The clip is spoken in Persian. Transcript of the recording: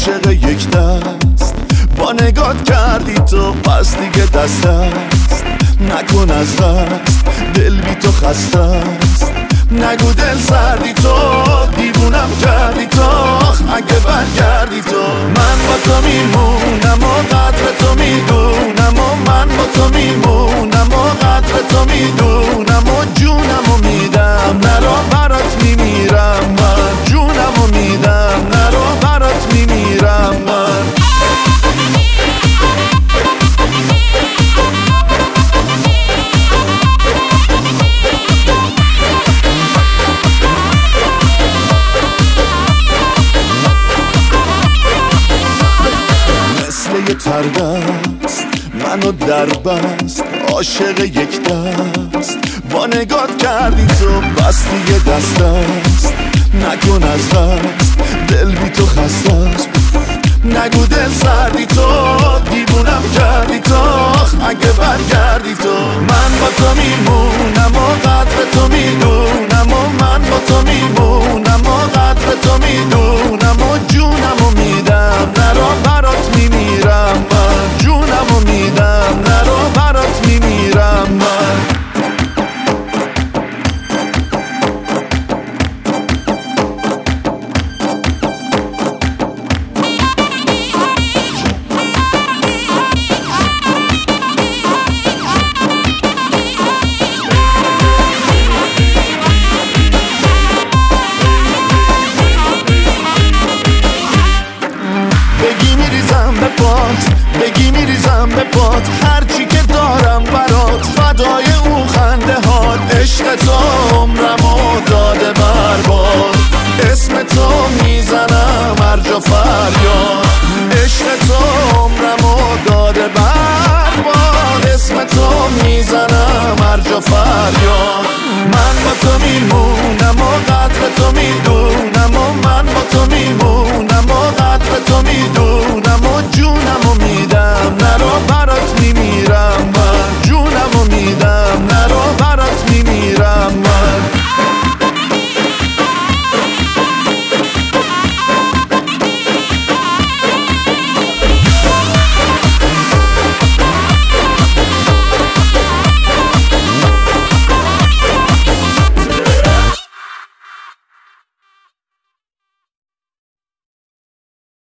عاشق یک دست با نگات کردی تو، پس دیگه دست است نکن از دست، دل بی تو خسته است. نگو دل سردی تو، دیوونم کردی تو، اگه برگردی تو. من با تو میمونم و قدر تو میدونم و من با تو میمونم و قدر تو میدونم و جونم و میدم، نرو برات میمیرم من، جونم و میدم نرو برات میمیرم من. مثل یه تردست منو در بست، عاشق یک دست با نگات کردی تو، بس دیگه دست است نکن از دست، دل بی تو خسته است. نگو دل سردی تو، دیوونم کردی تو، اگه برگردی تو. من با تو میمونم و قدر تو میدونم و من با تو میمونم و قدر تو میدونم و جونم و میدم، نرو برات میمیرم من، جونم و میدم نرو برات میمیرم من. بگی میریزم به پات، هرچی که دارم برات، فدای اون خنده هات. عشق تو عمرمو داده برباد، اسم تو میزنم هر جا فریاد. عشق تو عمرمو داده برباد، اسم تو میزنم هر جا فریاد. من با تو میمونم و قدر تو میدونم